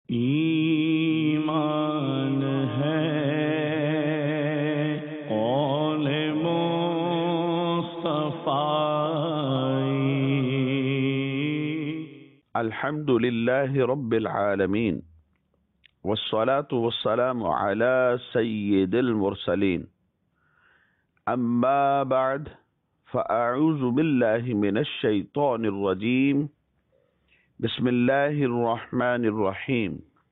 ایمان ہے قول مصطفی۔ الحمد لله رب العالمين والصلاة والسلام على سيد المرسلين أما بعد فأعوذ بالله من الشيطان الرجيم بسم الله الرحمن الرحيم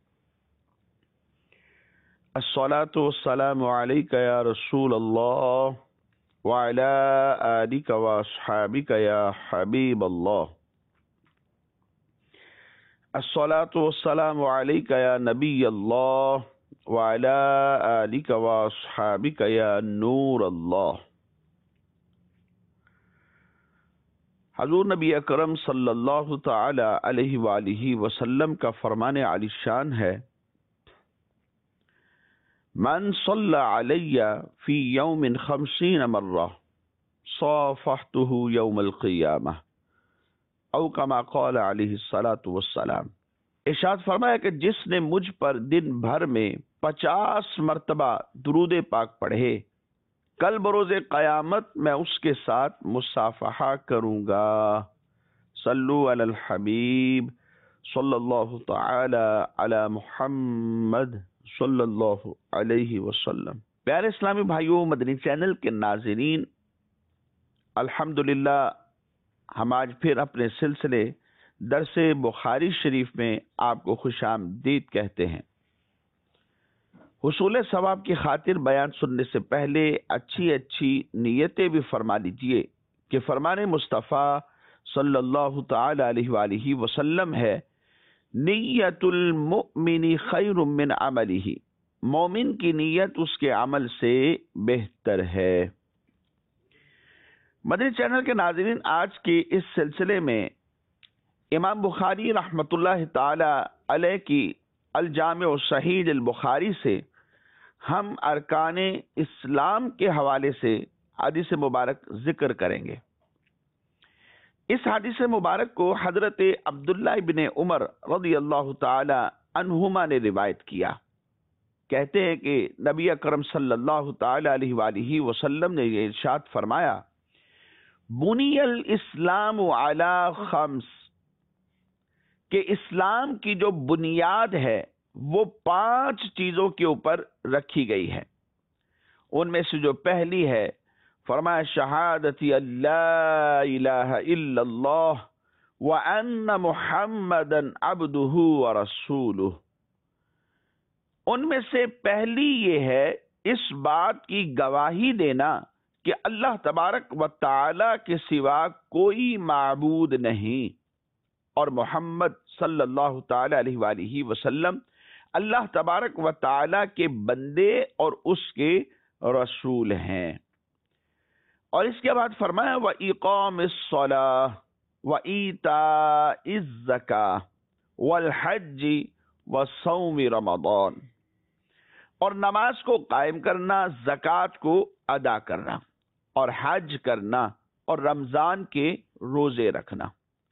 الصلاة والسلام عليك يا رسول الله وعلى آلك وأصحابك يا حبيب الله الصلاة والسلام عليك يا نبي الله وعلى آلك وأصحابك يا نور الله۔ حضور نبی اکرم صلی اللہ تعالی علیہ وآلہ وسلم کا فرمان عالی شان ہے، من صلی علی فی یوم 50 مرہ صافحته یوم القیامہ او کما قال علیہ الصلاۃ والسلام۔ ارشاد فرمایا کہ جس نے مجھ پر دن بھر میں 50 مرتبہ درود پاک پڑھے، کل بروز قیامت میں اس کے ساتھ مصافحہ کروں گا۔ صلو علی الحبیب صلی اللہ تعالی علی محمد صلی اللہ علیہ وسلم۔ پیارے اسلامی بھائیوں، مدنی چینل کے ناظرین، الحمدللہ ہم آج پھر اپنے سلسلے درس بخاری شریف میں آپ کو خوش آمدید کہتے ہیں۔ حصول ثواب کی خاطر بیان سننے سے پہلے اچھی نیتیں بھی فرما لیجئے کہ فرمان مصطفیٰ صلی اللہ تعالی علیہ وآلہ وسلم ہے، نیت المؤمن خیر من عملہ، مومن کی نیت اس کے عمل سے بہتر ہے۔ مدنی چینل کے ناظرین، آج کے اس سلسلے میں امام بخاری رحمۃ اللہ تعالی علیہ کی الجامع صحیح البخاری سے ہم ارکان اسلام کے حوالے سے حدیث مبارک ذکر کریں گے۔ اس حدیث مبارک کو حضرت عبداللہ ابن عمر رضی اللہ تعالی عنہما نے روایت کیا۔ کہتے ہیں کہ نبی اکرم صلی اللہ تعالی علیہ وآلہ وسلم نے یہ ارشاد فرمایا، بنی الاسلام علی خمس، کہ اسلام کی جو بنیاد ہے وہ 5 چیزوں کے اوپر رکھی گئی ہے۔ ان میں سے جو پہلی ہے، فرمایا شہادتی اللہ الہ الا اللہ وان محمدا عبدہ ورسولہ۔ ان میں سے پہلی یہ ہے اس بات کی گواہی دینا کہ اللہ تبارک و تعالی کے سوا کوئی معبود نہیں، اور محمد صلی اللہ تعالی علیہ وآلہ وسلم اللہ تبارک و تعالی کے بندے اور اس کے رسول ہیں۔ اور اس کے بعد فرمایا وَإِقَامِ الصَّلَاةِ وَإِيتَاءِ الزَّكَاةِ وَالْحَجِّ وَصَوْمِ رَمَضَانِ، اور نماز کو قائم کرنا، زکوٰۃ کو ادا کرنا، اور حج کرنا، اور رمضان کے روزے رکھنا۔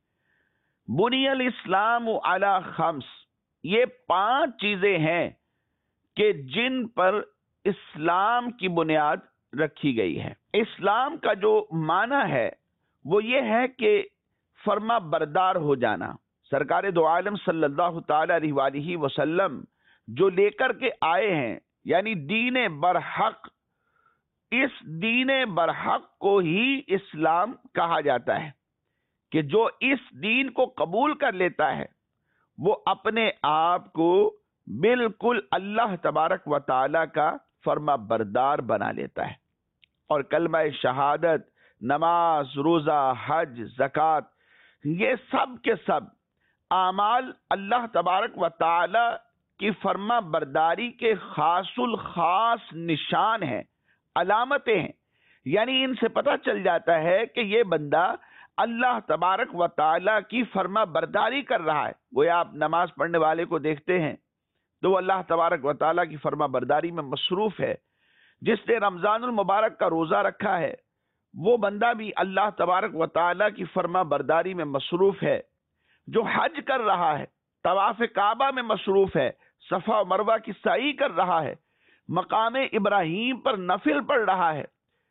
بنی الاسلام علی خمس، یہ 5 چیزیں ہیں کہ جن پر اسلام کی بنیاد رکھی گئی ہے۔ اسلام کا جو معنی ہے وہ یہ ہے کہ فرما بردار ہو جانا۔ سرکار دو عالم صلی اللہ تعالی علیہ وآلہ وسلم جو لے کر کے آئے ہیں، یعنی دین برحق، اس دین برحق کو ہی اسلام کہا جاتا ہے، کہ جو اس دین کو قبول کر لیتا ہے وہ اپنے آپ کو بالکل اللہ تبارک و تعالی کا فرما بردار بنا لیتا ہے، اور کلمہ شہادت، نماز، روزہ، حج، زکوٰۃ، یہ سب کے سب اعمال اللہ تبارک و تعالی کی فرما برداری کے خاص الخاص نشان ہیں، علامتیں ہیں، یعنی ان سے پتہ چل جاتا ہے کہ یہ بندہ اللہ تبارک و تعالی کی فرما برداری کر رہا ہے۔ گویا آپ نماز پڑھنے والے کو دیکھتے ہیں تو وہ اللہ تبارک و تعالی کی فرما برداری میں مصروف ہے۔ جس نے رمضان المبارک کا روزہ رکھا ہے وہ بندہ بھی اللہ تبارک و تعالی کی فرما برداری میں مصروف ہے۔ جو حج کر رہا ہے طواف کعبہ میں مصروف ہے، صفا و مروہ کی سعی کر رہا ہے، مقام ابراہیم پر نفل پڑھ رہا ہے،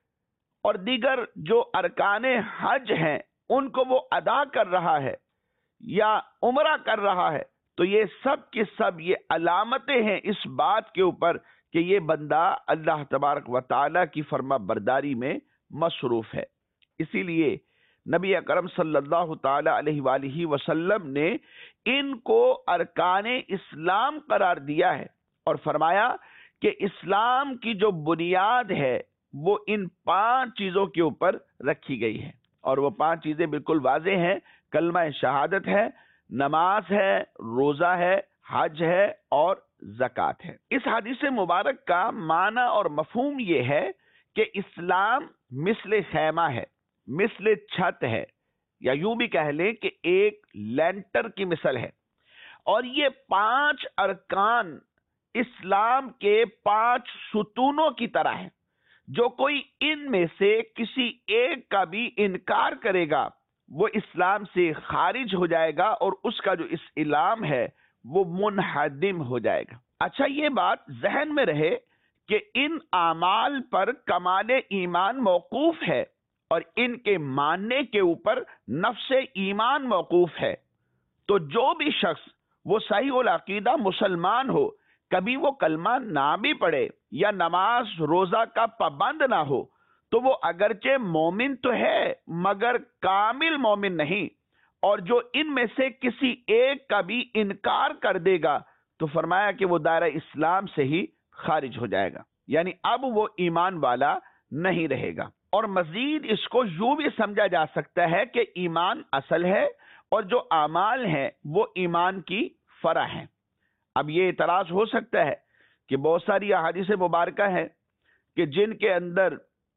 اور دیگر جو ارکان حج ہیں ان کو وہ ادا کر رہا ہے یا عمرہ کر رہا ہے، تو یہ سب کی سب یہ علامتیں ہیں اس بات کے اوپر کہ یہ بندہ اللہ تبارک و تعالی کی فرما برداری میں مصروف ہے۔ اسی لیے نبی اکرم صلی اللہ تعالی علیہ وآلہ وسلم نے ان کو ارکان اسلام قرار دیا ہے اور فرمایا کہ اسلام کی جو بنیاد ہے وہ ان 5 چیزوں کے اوپر رکھی گئی ہے، اور وہ 5 چیزیں بالکل واضح ہیں۔ کلمہ شہادت ہے، نماز ہے، روزہ ہے، حج ہے اور زکوٰۃ ہے۔ اس حدیث مبارک کا معنی اور مفہوم یہ ہے کہ اسلام مثل خیمہ ہے، مثل چھت ہے، یا یوں بھی کہہ لیں کہ ایک لینٹر کی مثل ہے، اور یہ 5 ارکان اسلام کے 5 ستونوں کی طرح ہیں۔ جو کوئی ان میں سے کسی ایک کا بھی انکار کرے گا وہ اسلام سے خارج ہو جائے گا، اور اس کا جو اسلام ہے وہ منہدم ہو جائے گا۔ اچھا، یہ بات ذہن میں رہے کہ ان اعمال پر کمال ایمان موقوف ہے، اور ان کے ماننے کے اوپر نفس ایمان موقوف ہے۔ تو جو بھی شخص وہ صحیح العقیدہ مسلمان ہو، کبھی وہ کلمہ نہ بھی پڑھے یا نماز روزہ کا پابند نہ ہو، تو وہ اگرچہ مومن تو ہے مگر کامل مومن نہیں، اور جو ان میں سے کسی ایک کا بھی انکار کر دے گا تو فرمایا کہ وہ دائرہ اسلام سے ہی خارج ہو جائے گا، یعنی اب وہ ایمان والا نہیں رہے گا۔ اور مزید اس کو یوں بھی سمجھا جا سکتا ہے کہ ایمان اصل ہے اور جو اعمال ہیں وہ ایمان کی فرع ہیں۔ اب یہ اعتراض ہو سکتا ہے کہ بہت ساری احادیث مبارکہ ہیں کہ جن کے اندر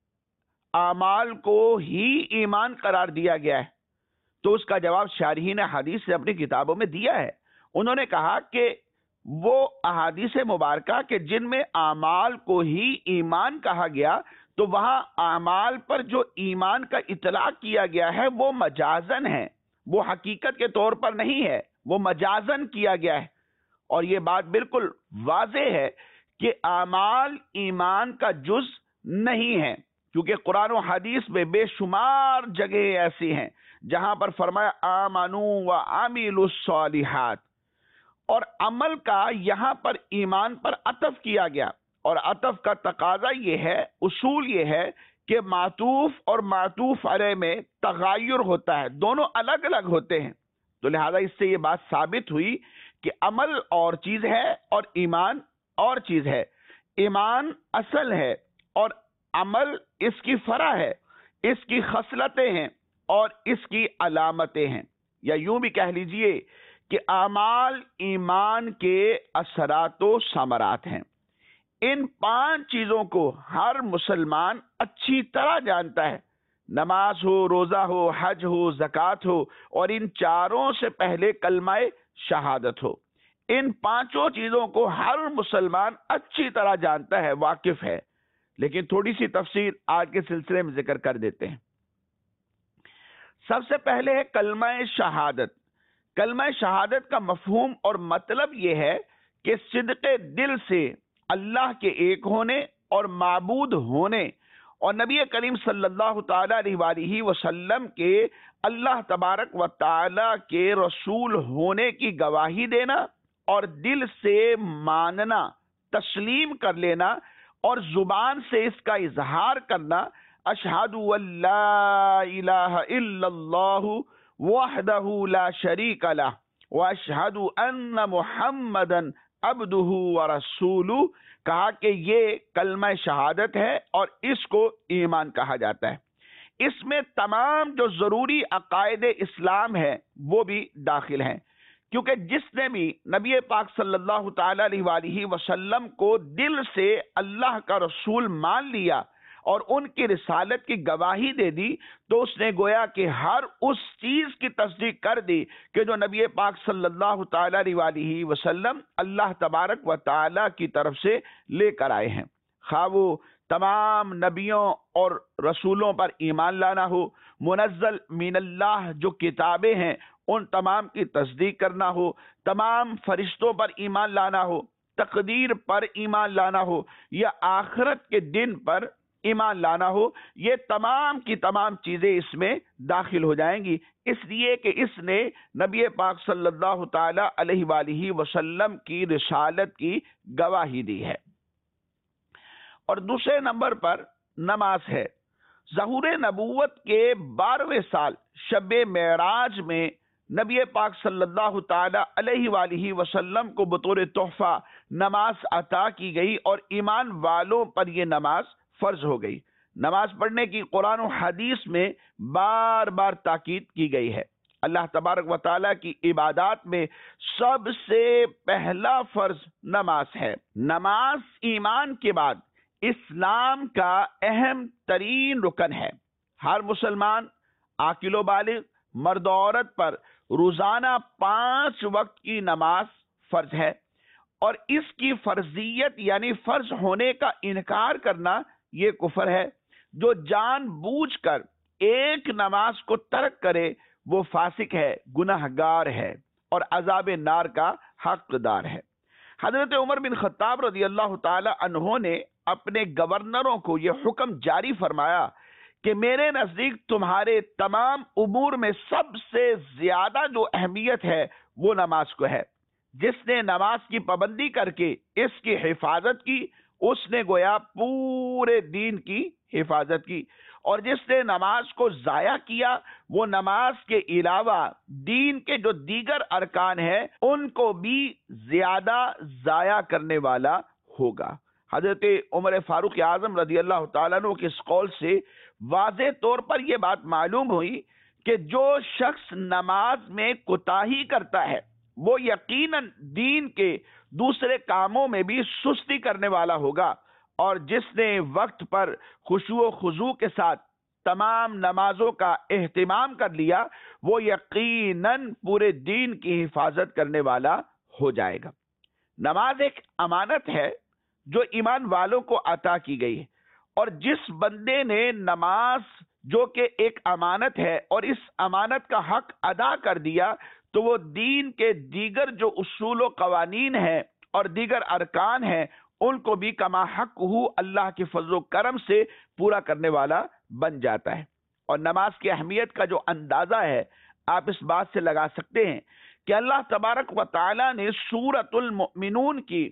اعمال کو ہی ایمان قرار دیا گیا ہے، تو اس کا جواب شارحین حدیث نے اپنی کتابوں میں دیا ہے۔ انہوں نے کہا کہ وہ احادیث مبارکہ کہ جن میں اعمال کو ہی ایمان کہا گیا، تو وہاں اعمال پر جو ایمان کا اطلاق کیا گیا ہے وہ مجازن ہے، وہ حقیقت کے طور پر نہیں ہے، وہ مجازن کیا گیا ہے۔ اور یہ بات بالکل واضح ہے کہ اعمال ایمان کا جز نہیں ہے، کیونکہ قرآن و حدیث میں بے شمار جگہیں ایسی ہیں جہاں پر فرمایا آمنوا وعملوا الصالحات، اور عمل کا یہاں پر ایمان پر عطف کیا گیا، اور عطف کا تقاضا یہ ہے، اصول یہ ہے کہ معطوف اور معطوف علیہ میں تغیر ہوتا ہے، دونوں الگ الگ ہوتے ہیں۔ تو لہذا اس سے یہ بات ثابت ہوئی کہ عمل اور چیز ہے اور ایمان اور چیز ہے۔ ایمان اصل ہے اور عمل اس کی فرع ہے، اس کی خصلتیں ہیں اور اس کی علامتیں ہیں، یا یوں بھی کہہ لیجئے کہ اعمال ایمان کے اثرات و ثمرات ہیں۔ ان 5 چیزوں کو ہر مسلمان اچھی طرح جانتا ہے، نماز ہو، روزہ ہو، حج ہو، زکوٰۃ ہو، اور ان چاروں سے پہلے کلمہ شہادت ہو۔ ان 5 چیزوں کو ہر مسلمان اچھی طرح جانتا ہے، واقف ہے، لیکن تھوڑی سی تفصیل آج کے سلسلے میں ذکر کر دیتے ہیں۔ سب سے پہلے ہے کلمہ شہادت۔ کلمہ شہادت کا مفہوم اور مطلب یہ ہے کہ صدق دل سے اللہ کے ایک ہونے اور معبود ہونے، اور نبی کریم صلی اللہ تعالی علیہ وآلہ وسلم کے اللہ تبارک و تعالی کے رسول ہونے کی گواہی دینا، اور دل سے ماننا، تسلیم کر لینا، اور زبان سے اس کا اظہار کرنا، اشہد ان لا الہ الا اللہ وحدہ لا شریک لہ واشہد ان محمدا عبدہ ورسولہ، کہا کہ یہ کلمہ شہادت ہے اور اس کو ایمان کہا جاتا ہے۔ اس میں تمام جو ضروری عقائد اسلام ہے وہ بھی داخل ہیں، کیونکہ جس نے بھی نبی پاک صلی اللہ تعالی علیہ وآلہ وسلم کو دل سے اللہ کا رسول مان لیا اور ان کی رسالت کی گواہی دے دی، تو اس نے گویا کہ ہر اس چیز کی تصدیق کر دی کہ جو نبی پاک صلی اللہ تعالی علیہ وآلہ وسلم اللہ تبارک و تعالی کی طرف سے لے کر آئے ہیں، خواہ وہ تمام نبیوں اور رسولوں پر ایمان لانا ہو، منزل من اللہ جو کتابیں ہیں ان تمام کی تصدیق کرنا ہو، تمام فرشتوں پر ایمان لانا ہو، تقدیر پر ایمان لانا ہو، یا آخرت کے دن پر ایمان لانا ہو، یہ تمام کی تمام چیزیں اس میں داخل ہو جائیں گی، اس لیے کہ اس نے نبی پاک صلی اللہ تعالی علیہ وآلہ وسلم کی رسالت کی گواہی دی ہے۔ اور دوسرے نمبر پر نماز ہے۔ ظہور نبوت کے 12ویں سال شب معراج میں نبی پاک صلی اللہ تعالی علیہ وآلہ وسلم کو بطور تحفہ نماز عطا کی گئی، اور ایمان والوں پر یہ نماز فرض ہو گئی۔ نماز پڑھنے کی قرآن و حدیث میں بار بار تاکید کی گئی ہے۔ اللہ تبارک و تعالیٰ کی عبادات میں سب سے پہلا فرض نماز ہے۔ نماز ایمان کے بعد اسلام کا اہم ترین رکن ہے۔ ہر مسلمان عاقل و بالغ مرد و عورت پر روزانہ 5 وقت کی نماز فرض ہے، اور اس کی فرضیت یعنی فرض ہونے کا انکار کرنا یہ کفر ہے۔ جو جان بوجھ کر ایک نماز کو ترک کرے وہ فاسق ہے، گناہگار ہے، اور عذاب نار کا حقدار ہے۔ حضرت عمر بن خطاب رضی اللہ تعالی عنہ نے اپنے گورنروں کو یہ حکم جاری فرمایا کہ میرے نزدیک تمہارے تمام امور میں سب سے زیادہ جو اہمیت ہے وہ نماز کو ہے۔ جس نے نماز کی پابندی کر کے اس کی حفاظت کی، اس نے گویا پورے دین کی حفاظت کی، اور جس نے نماز کو ضائع کیا وہ نماز کے علاوہ دین کے جو دیگر ارکان ہیں ان کو بھی زیادہ ضائع کرنے والا ہوگا۔ حضرت عمر فاروق اعظم رضی اللہ تعالیٰ عنہ کے اس قول سے واضح طور پر یہ بات معلوم ہوئی کہ جو شخص نماز میں کوتاہی کرتا ہے وہ یقیناً دین کے دوسرے کاموں میں بھی سستی کرنے والا ہوگا، اور جس نے وقت پر خشوع و خضوع کے ساتھ تمام نمازوں کا اہتمام کر لیا وہ یقیناً پورے دین کی حفاظت کرنے والا ہو جائے گا۔ نماز ایک امانت ہے جو ایمان والوں کو عطا کی گئی ہے، اور جس بندے نے نماز جو کہ ایک امانت ہے اور اس امانت کا حق ادا کر دیا تو وہ دین کے دیگر جو اصول و قوانین ہیں اور دیگر ارکان ہیں ان کو بھی کما حق ہو اللہ کے فضل و کرم سے پورا کرنے والا بن جاتا ہے۔ اور نماز کی اہمیت کا جو اندازہ ہے آپ اس بات سے لگا سکتے ہیں کہ اللہ تبارک و تعالی نے سورۃ المؤمنون کی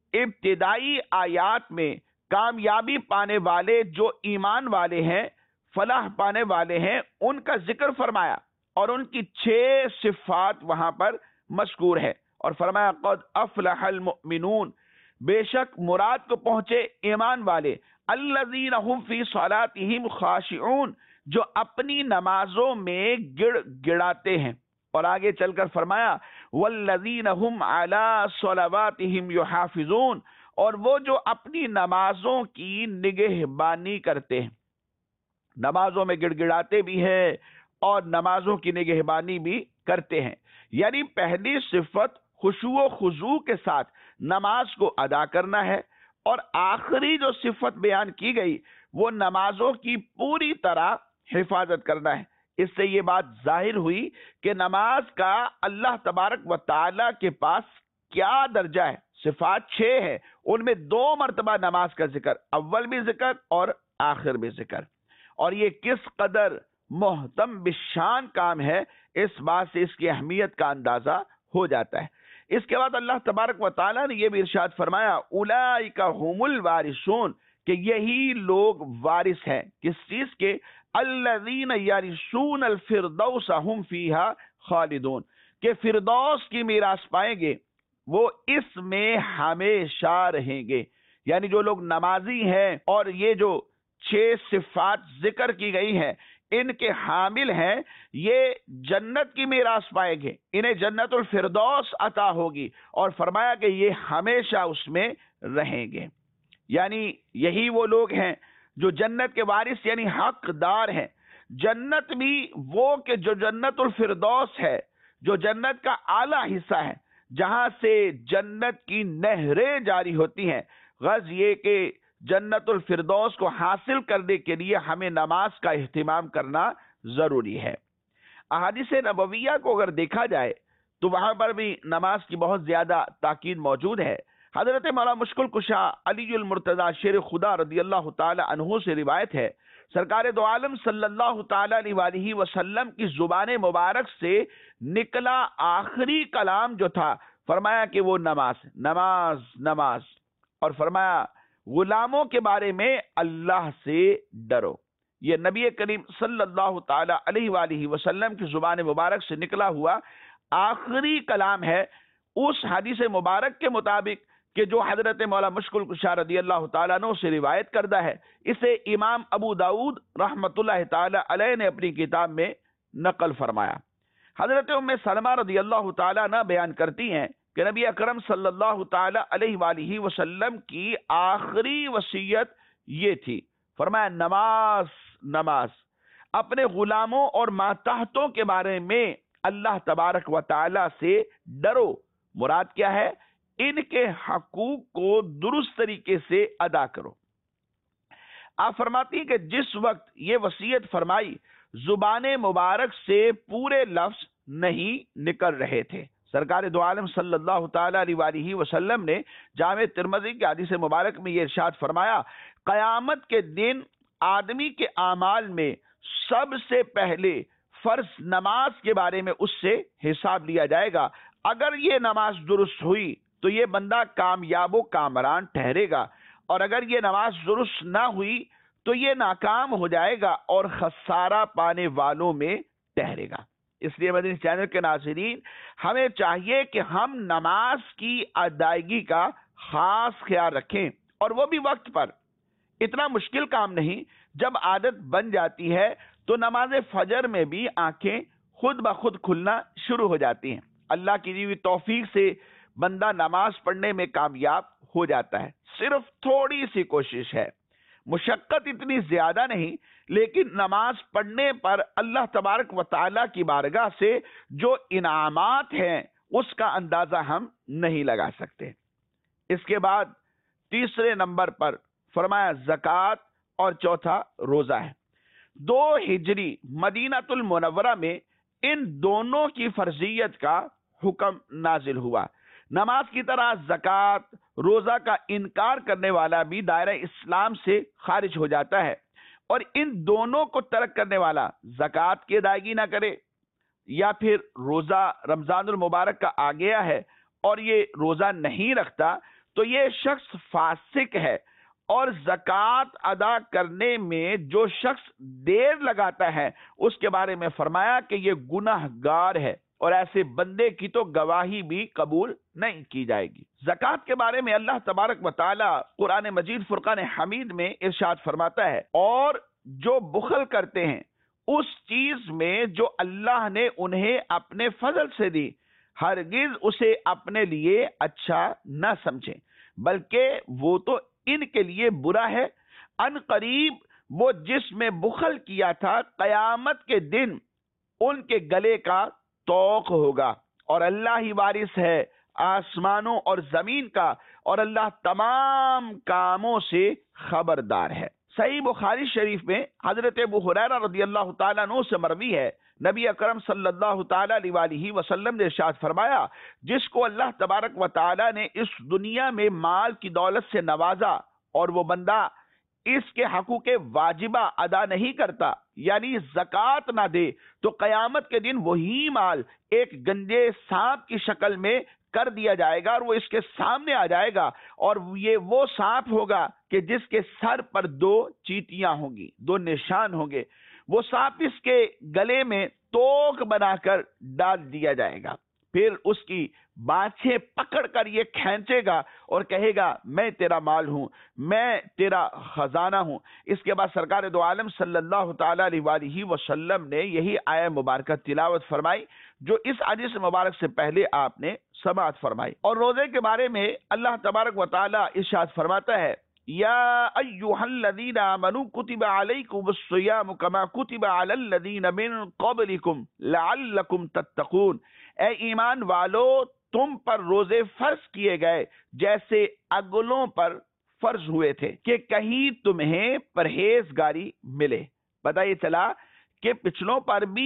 ابتدائی آیات میں کامیابی پانے والے جو ایمان والے ہیں، فلاح پانے والے ہیں، ان کا ذکر فرمایا، اور ان کی 6 صفات وہاں پر مذکور ہے، اور فرمایا قد افلح المؤمنون، بے شک مراد کو پہنچے ایمان والے، الذین هم فی صلاتہم خاشعون، جو اپنی نمازوں میں گڑ گڑاتے ہیں، اور آگے چل کر فرمایا والذین هم علی صلواتہم یحافظون، اور وہ جو اپنی نمازوں کی نگہبانی کرتے ہیں، نمازوں میں گڑ گڑاتے بھی ہیں اور نمازوں کی نگہبانی بھی کرتے ہیں۔ یعنی پہلی صفت خشوع و خضوع کے ساتھ نماز کو ادا کرنا ہے، اور آخری جو صفت بیان کی گئی وہ نمازوں کی پوری طرح حفاظت کرنا ہے۔ اس سے یہ بات ظاہر ہوئی کہ نماز کا اللہ تبارک و تعالی کے پاس کیا درجہ ہے۔ صفات 6 ہے، ان میں 2 مرتبہ نماز کا ذکر، اول بھی ذکر اور آخر بھی ذکر، اور یہ کس قدر محتم بشان کام ہے اس بات سے اس کی اہمیت کا اندازہ ہو جاتا ہے۔ اس کے بعد اللہ تبارک و تعالیٰ نے یہ بھی ارشاد فرمایا اولئک هم الوارثون، کہ یہی لوگ وارث ہیں، کس چیز کے؟ الذین یرثون الفردوس هم فیہا خالدون، کہ فردوس کی میراث پائیں گے، وہ اس میں ہمیشہ رہیں گے۔ یعنی جو لوگ نمازی ہیں اور یہ جو 6 صفات ذکر کی گئی ہیں ان کے حامل ہیں، یہ جنت کی میراث پائیں گے، انہیں جنت الفردوس عطا ہوگی، اور فرمایا کہ یہ ہمیشہ اس میں رہیں گے۔ یعنی یہی وہ لوگ ہیں جو جنت کے وارث یعنی حقدار ہیں۔ جنت بھی وہ کہ جو جنت الفردوس ہے، جو جنت کا اعلیٰ حصہ ہے، جہاں سے جنت کی نہریں جاری ہوتی ہیں۔ غرض یہ کہ جنت الفردوس کو حاصل کرنے کے لیے ہمیں نماز کا اہتمام کرنا ضروری ہے۔ احادیث نبویہ کو اگر دیکھا جائے تو وہاں پر بھی نماز کی بہت زیادہ تاکید موجود ہے۔ حضرت مولا مشکل کشا علی المرتضی شیر خدا رضی اللہ تعالی عنہ سے روایت ہے، سرکار دو عالم صلی اللہ تعالی علیہ وآلہ وسلم کی زبان مبارک سے نکلا آخری کلام جو تھا، فرمایا کہ وہ نماز نماز نماز، اور فرمایا غلاموں کے بارے میں اللہ سے ڈرو۔ یہ نبی کریم صلی اللہ تعالی علیہ وآلہ وسلم کی زبان مبارک سے نکلا ہوا آخری کلام ہے، اس حدیث مبارک کے مطابق کہ جو حضرت مولا مشکل کشا رضی اللہ تعالیٰ عنہ سے روایت کردہ ہے۔ اسے امام ابو داؤد رحمۃ اللہ تعالی علیہ نے اپنی کتاب میں نقل فرمایا۔ حضرت ام سلمہ رضی اللہ تعالیٰ عنہ بیان کرتی ہیں کہ نبی اکرم صلی اللہ تعالی علیہ وآلہ وسلم کی آخری وصیت یہ تھی، فرمایا نماز نماز، اپنے غلاموں اور ماتحتوں کے بارے میں اللہ تبارک و تعالی سے ڈرو۔ مراد کیا ہے؟ ان کے حقوق کو درست طریقے سے ادا کرو۔ آپ فرماتی ہیں کہ جس وقت یہ وصیت فرمائی، زبان مبارک سے پورے لفظ نہیں نکل رہے تھے۔ سرکار دو عالم صلی اللہ تعالی علیہ وآلہ وسلم نے جامع ترمذی کی حدیث مبارک میں یہ ارشاد فرمایا، قیامت کے دن آدمی کے اعمال میں سب سے پہلے فرض نماز کے بارے میں اس سے حساب لیا جائے گا۔ اگر یہ نماز درست ہوئی تو یہ بندہ کامیاب و کامران ٹھہرے گا، اور اگر یہ نماز درست نہ ہوئی تو یہ ناکام ہو جائے گا اور خسارہ پانے والوں میں ٹھہرے گا۔ اس لیے مدنی چینل کے ناظرین، ہمیں چاہیے کہ ہم نماز کی ادائیگی کا خاص خیال رکھیں، اور وہ بھی وقت پر۔ اتنا مشکل کام نہیں، جب عادت بن جاتی ہے تو نماز فجر میں بھی آنکھیں خود بخود کھلنا شروع ہو جاتی ہیں۔ اللہ کی دی ہوئی توفیق سے بندہ نماز پڑھنے میں کامیاب ہو جاتا ہے۔ صرف تھوڑی سی کوشش ہے، مشقت اتنی زیادہ نہیں، لیکن نماز پڑھنے پر اللہ تبارک و تعالیٰ کی بارگاہ سے جو انعامات ہیں اس کا اندازہ ہم نہیں لگا سکتے۔ اس کے بعد تیسرے نمبر پر فرمایا زکوٰۃ، اور چوتھا روزہ ہے۔ 2 ہجری مدینہ المنورہ میں ان دونوں کی فرضیت کا حکم نازل ہوا۔ نماز کی طرح زکوٰۃ، روزہ کا انکار کرنے والا بھی دائرہ اسلام سے خارج ہو جاتا ہے، اور ان دونوں کو ترک کرنے والا زکوٰۃ کی ادائیگی نہ کرے، یا پھر روزہ رمضان المبارک کا آ گیا ہے اور یہ روزہ نہیں رکھتا، تو یہ شخص فاسق ہے۔ اور زکوٰۃ ادا کرنے میں جو شخص دیر لگاتا ہے اس کے بارے میں فرمایا کہ یہ گناہ گار ہے، اور ایسے بندے کی تو گواہی بھی قبول نہیں کی جائے گی۔ زکوٰۃ کے بارے میں اللہ تبارک و تعالی قرآن مجید فرقان حمید میں ارشاد فرماتا ہے، اور جو بخل کرتے ہیں اس چیز میں جو اللہ نے انہیں اپنے فضل سے دی، ہرگز اسے اپنے لیے اچھا نہ سمجھیں، بلکہ وہ تو ان کے لیے برا ہے۔ ان قریب وہ جس میں بخل کیا تھا، قیامت کے دن ان کے گلے کا توق ہوگا، اور اللہ ہی وارث ہے آسمانوں اور زمین کا، اور اللہ تمام کاموں سے خبردار ہے۔ صحیح بخاری شریف میں حضرت ابو ہریرہ رضی اللہ تعالیٰ عنہ سے مروی ہے، نبی اکرم صلی اللہ تعالیٰ علیہ وآلہ وسلم نے ارشاد فرمایا، جس کو اللہ تبارک و تعالیٰ نے اس دنیا میں مال کی دولت سے نوازا اور وہ بندہ اس کے حقوق واجبہ ادا نہیں کرتا، یعنی زکوٰۃ نہ دے، تو قیامت کے دن وہی مال ایک گنجے سانپ کی شکل میں کر دیا جائے گا، اور وہ اس کے سامنے آ جائے گا، اور یہ وہ سانپ ہوگا کہ جس کے سر پر 2 چیٹیاں ہوں گی، 2 نشان ہوں گے۔ وہ سانپ اس کے گلے میں توق بنا کر ڈال دیا جائے گا، پھر اس کی بانچیں پکڑ کر یہ کھینچے گا اور کہے گا میں تیرا مال ہوں، میں تیرا خزانہ ہوں۔ اس کے بعد سرکار دو عالم صلی اللہ تعالی علیہ وآلہ وسلم نے یہی آیہ مبارکہ تلاوت فرمائی جو اس حدیث مبارک سے پہلے آپ نے سماعت فرمائی۔ اور روزے کے بارے میں اللہ تبارک و تعالی ارشاد فرماتا ہے، یا ایھا الذین آمنوا کتب علیکم الصیام کما کتب علی الذین من قبلکم لعلکم تتقون، اے ایمان والو تم پر روزے فرض کیے گئے جیسے اگلوں پر فرض ہوئے تھے کہ کہیں تمہیں پرہیزگاری ملے۔ پتہ یہ چلا کہ پچھلوں پر بھی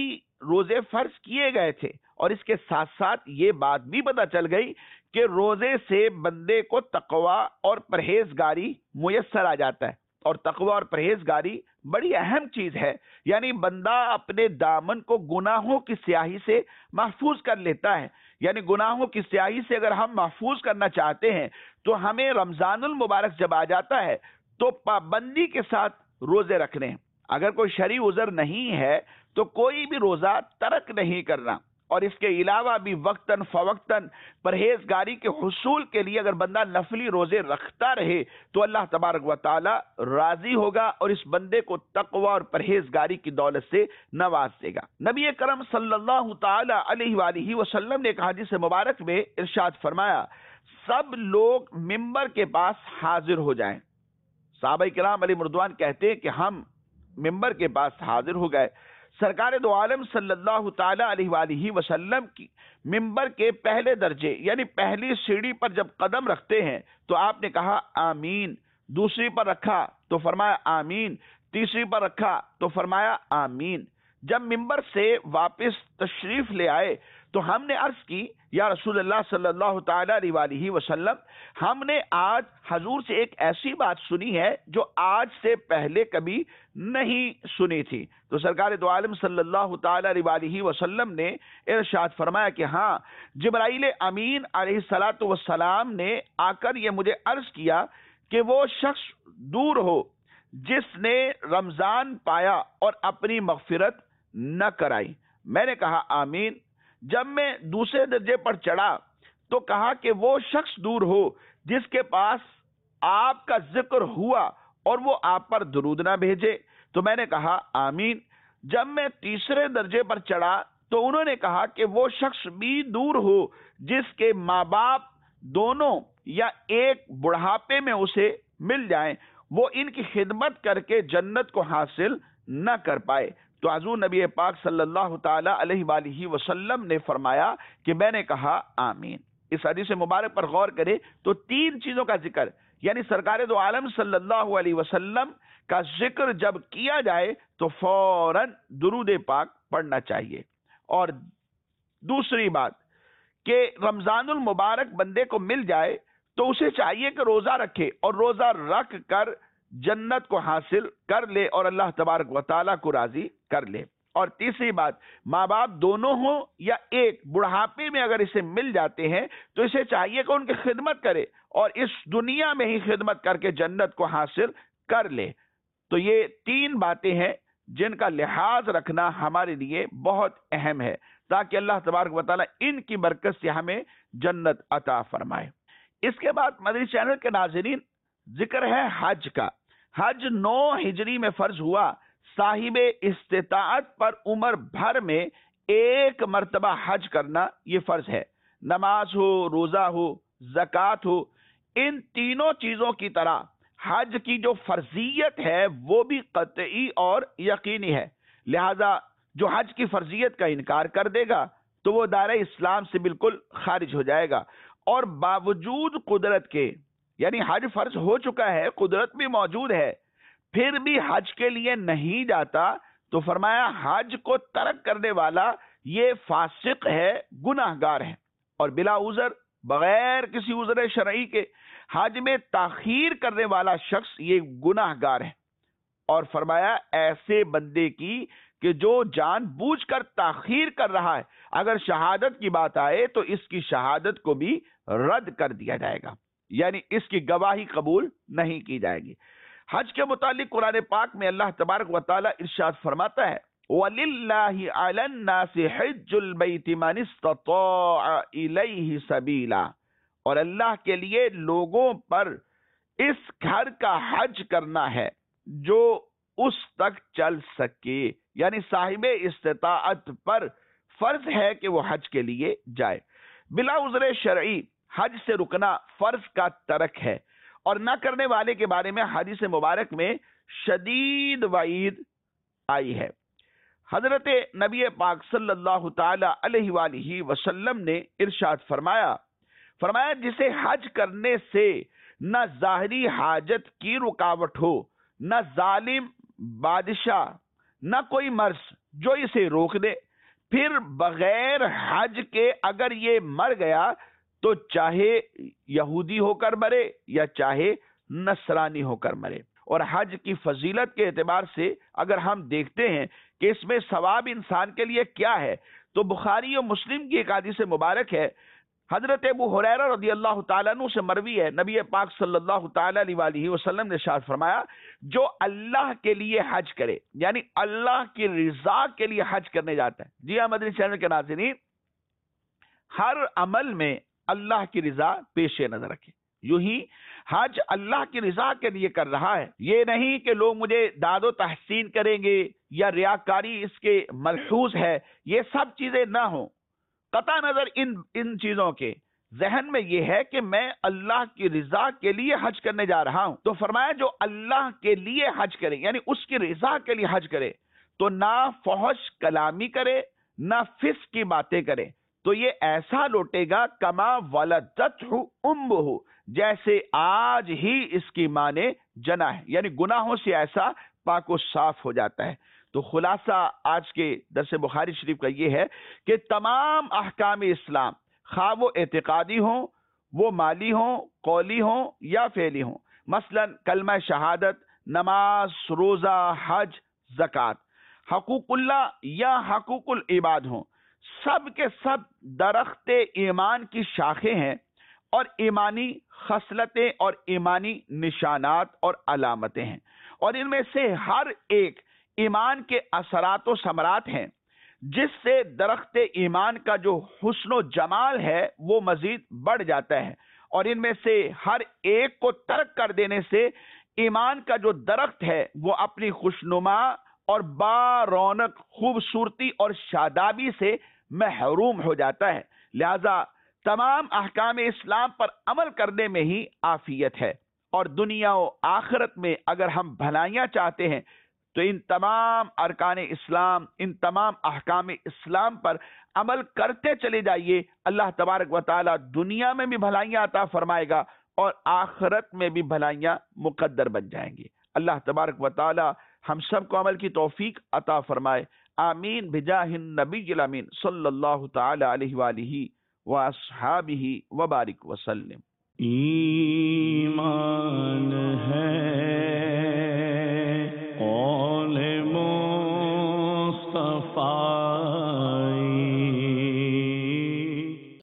روزے فرض کیے گئے تھے، اور اس کے ساتھ ساتھ یہ بات بھی پتہ چل گئی کہ روزے سے بندے کو تقوی اور پرہیزگاری میسر آ جاتا ہے، اور تقوی اور پرہیزگاری بڑی اہم چیز ہے۔ یعنی بندہ اپنے دامن کو گناہوں کی سیاہی سے محفوظ کر لیتا ہے۔ یعنی گناہوں کی سیاہی سے اگر ہم محفوظ کرنا چاہتے ہیں تو ہمیں رمضان المبارک جب آ جاتا ہے تو پابندی کے ساتھ روزے رکھنے ہیں۔ اگر کوئی شرعی عذر نہیں ہے تو کوئی بھی روزہ ترک نہیں کرنا، اور اس کے علاوہ بھی وقتاً فوقتاً پرہیزگاری کے حصول کے لیے اگر بندہ نفلی روزے رکھتا رہے تو اللہ تبارک و تعالی راضی ہوگا اور اس بندے کو تقوی اور پرہیزگاری کی دولت سے نواز دے گا۔ نبی کرم صلی اللہ تعالی علیہ وآلہ وسلم نے ایک حدیث مبارک میں ارشاد فرمایا، سب لوگ ممبر کے پاس حاضر ہو جائیں۔ صحابہ کرام علیہ مردوان کہتے ہیں کہ ہم ممبر کے پاس حاضر ہو گئے۔ سرکار دو عالم صلی اللہ تعالی علیہ وآلہ وسلم کی ممبر کے پہلے درجے یعنی پہلی سیڑھی پر جب قدم رکھتے ہیں تو آپ نے کہا آمین، دوسری پر رکھا تو فرمایا آمین، تیسری پر رکھا تو فرمایا آمین۔ جب ممبر سے واپس تشریف لے آئے تو ہم نے عرض کی، یا رسول اللہ صلی اللہ تعالی علیہ وآلہ وسلم، ہم نے آج حضور سے ایک ایسی بات سنی ہے جو آج سے پہلے کبھی نہیں سنی تھی۔ تو سرکار دو عالم صلی اللہ تعالی علیہ وآلہ وسلم نے ارشاد فرمایا کہ ہاں، جبرائیل امین علیہ الصلاۃ والسلام نے آ کر یہ مجھے عرض کیا کہ وہ شخص دور ہو جس نے رمضان پایا اور اپنی مغفرت نہ کرائی۔ میں نے کہا آمین۔ جب میں دوسرے درجے پر چڑھا تو کہا کہ وہ شخص دور ہو جس کے پاس آپ کا ذکر ہوا اور وہ آپ پر درود نہ بھیجے، تو میں نے کہا آمین۔ جب میں تیسرے درجے پر چڑھا تو انہوں نے کہا کہ وہ شخص بھی دور ہو جس کے ماں باپ دونوں یا ایک بڑھاپے میں اسے مل جائیں، وہ ان کی خدمت کر کے جنت کو حاصل نہ کر پائے۔ تو حضور نبی پاک صلی اللہ تعالی علیہ وآلہ وسلم نے فرمایا کہ میں نے کہا آمین۔ اس حدیث مبارک پر غور کرے تو تین چیزوں کا ذکر، یعنی سرکار دو عالم صلی اللہ علیہ وسلم کا ذکر جب کیا جائے تو فوراً درود پاک پڑھنا چاہیے۔ اور دوسری بات کہ رمضان المبارک بندے کو مل جائے تو اسے چاہیے کہ روزہ رکھے، اور روزہ رکھ کر جنت کو حاصل کر لے اور اللہ تبارک و تعالیٰ کو راضی کر لے۔ اور تیسری بات، ماں باپ دونوں ہوں یا ایک بڑھاپے میں اگر اسے مل جاتے ہیں تو اسے چاہیے کہ ان کی خدمت کرے اور اس دنیا میں ہی خدمت کر کے جنت کو حاصل کر لے۔ تو یہ تین باتیں ہیں جن کا لحاظ رکھنا ہمارے لیے بہت اہم ہے تاکہ اللہ تبارک و تعالیٰ ان کی برکت سے ہمیں جنت عطا فرمائے۔ اس کے بعد مدنی چینل کے ناظرین، ذکر ہے حج کا۔ حج 9 ہجری میں فرض ہوا۔ صاحب استطاعت پر عمر بھر میں ایک مرتبہ حج کرنا یہ فرض ہے۔ نماز ہو، روزہ ہو، زکوٰۃ ہو، ان تینوں چیزوں کی طرح حج کی جو فرضیت ہے وہ بھی قطعی اور یقینی ہے۔ لہذا جو حج کی فرضیت کا انکار کر دے گا تو وہ دائرہ اسلام سے بالکل خارج ہو جائے گا، اور باوجود قدرت کے، یعنی حج فرض ہو چکا ہے، قدرت بھی موجود ہے، پھر بھی حج کے لیے نہیں جاتا تو فرمایا حج کو ترک کرنے والا یہ فاسق ہے، گناہ گار ہے، اور بلا عذر، بغیر کسی عذر شرعی کے حج میں تاخیر کرنے والا شخص یہ گناہ گار ہے۔ اور فرمایا ایسے بندے کی کہ جو جان بوجھ کر تاخیر کر رہا ہے، اگر شہادت کی بات آئے تو اس کی شہادت کو بھی رد کر دیا جائے گا، یعنی اس کی گواہی قبول نہیں کی جائے گی۔ حج کے متعلق قرآن پاک میں اللہ تبارک و تعالی ارشاد فرماتا ہے، وَلِلَّهِ عَلَى النَّاسِ حِجُّ الْبَيْتِ مَنِ اسْتَطَاعَ إِلَيْهِ سَبِيلًا، اور اللہ کے لیے لوگوں پر اس گھر کا حج کرنا ہے جو اس تک چل سکے، یعنی صاحب استطاعت پر فرض ہے کہ وہ حج کے لیے جائے۔ بلا عذر شرعی حج سے رکنا فرض کا ترک ہے، اور نہ کرنے والے کے بارے میں حدیث مبارک میں شدید وعید آئی ہے۔ حضرت نبی پاک صلی اللہ تعالی علیہ وآلہ وسلم نے ارشاد فرمایا جسے حج کرنے سے نہ ظاہری حاجت کی رکاوٹ ہو، نہ ظالم بادشاہ، نہ کوئی مرض جو اسے روک دے، پھر بغیر حج کے اگر یہ مر گیا تو چاہے یہودی ہو کر مرے یا چاہے نصرانی ہو کر مرے. اور حج کی فضیلت کے اعتبار سے اگر ہم دیکھتے ہیں کہ اس میں ثواب انسان کے لیے کیا ہے تو بخاری و مسلم کی ایک حدیث مبارک ہے. حضرت ابو ہریرہ رضی اللہ تعالیٰ عنہ سے مروی ہے، نبی پاک صلی اللہ تعالیٰ علیہ وسلم نے ارشاد فرمایا، جو اللہ کے لیے حج کرے، یعنی اللہ کی رضا کے لیے حج کرنے جاتا ہے. جی ہاں مدنی چینل کے ناظرین، ہر عمل میں اللہ کی رضا پیش نظر رکھے. یوں ہی حج اللہ کی رضا کے لیے کر رہا ہے، یہ نہیں کہ لوگ مجھے داد و تحسین کریں گے یا ریاکاری اس کے ملحوظ ہے. یہ سب چیزیں نہ ہوں، قطع نظر ان چیزوں کے ذہن میں یہ ہے کہ میں اللہ کی رضا کے لیے حج کرنے جا رہا ہوں. تو فرمایا جو اللہ کے لیے حج کرے، یعنی اس کی رضا کے لیے حج کرے، تو نہ فحش کلامی کرے نہ فسق کی باتیں کرے، تو یہ ایسا لوٹے گا کما ولدتہ امہ، جیسے آج ہی اس کی ماں نے جنا ہے، یعنی گناہوں سے ایسا پاک و صاف ہو جاتا ہے. تو خلاصہ آج کے درس بخاری شریف کا یہ ہے کہ تمام احکام اسلام، خواہ وہ اعتقادی ہوں، وہ مالی ہوں، قولی ہوں یا فعلی ہوں، مثلا کلمہ شہادت، نماز، روزہ، حج، زکوٰۃ، حقوق اللہ یا حقوق العباد ہوں، سب کے سب درخت ایمان کی شاخیں ہیں اور ایمانی خصلتیں اور ایمانی نشانات اور علامتیں ہیں، اور ان میں سے ہر ایک ایمان کے اثرات و ثمرات ہیں، جس سے درخت ایمان کا جو حسن و جمال ہے وہ مزید بڑھ جاتا ہے. اور ان میں سے ہر ایک کو ترک کر دینے سے ایمان کا جو درخت ہے وہ اپنی خوشنما اور با رونق خوبصورتی اور شادابی سے محروم ہو جاتا ہے. لہذا تمام احکام اسلام پر عمل کرنے میں ہی عافیت ہے، اور دنیا و آخرت میں اگر ہم بھلائیاں چاہتے ہیں تو ان تمام ارکان اسلام، ان تمام احکام اسلام پر عمل کرتے چلے جائیے. اللہ تبارک و تعالی دنیا میں بھی بھلائیاں عطا فرمائے گا اور آخرت میں بھی بھلائیاں مقدر بن جائیں گی. اللہ تبارک و تعالی ہم سب کو عمل کی توفیق عطا فرمائے. آمین بجاہ النبی الامین صلی اللہ تعالی علیہ وآلہ واصحابہ وبارک وسلم. ایمان